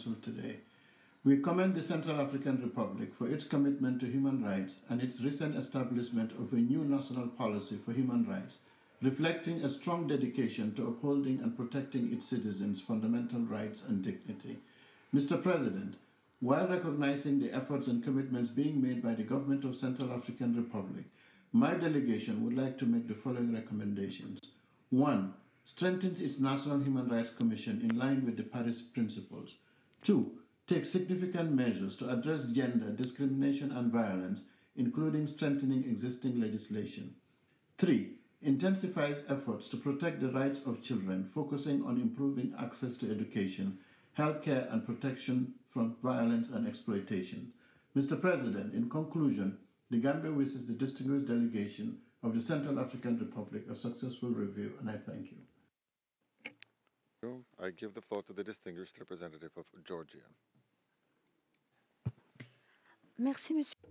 Council today. We commend the Central African Republic for its commitment to human rights and its recent establishment of a new national policy for human rights, reflecting a strong dedication to upholding and protecting its citizens' fundamental rights and dignity. Mr. President, while recognizing the efforts and commitments being made by the government of Central African Republic, my delegation would like to make the following recommendations. 1. Strengthens its National Human Rights Commission in line with the Paris Principles. 2. Take significant measures to address gender discrimination and violence, including strengthening existing legislation. 3. Intensifies efforts to protect the rights of children, focusing on improving access to education, healthcare, and protection from violence and exploitation. Mr. President, in conclusion, the Gambia wishes the distinguished delegation of the Central African Republic a successful review, and I thank you. I give the floor to the distinguished representative of Georgia. Merci, Monsieur.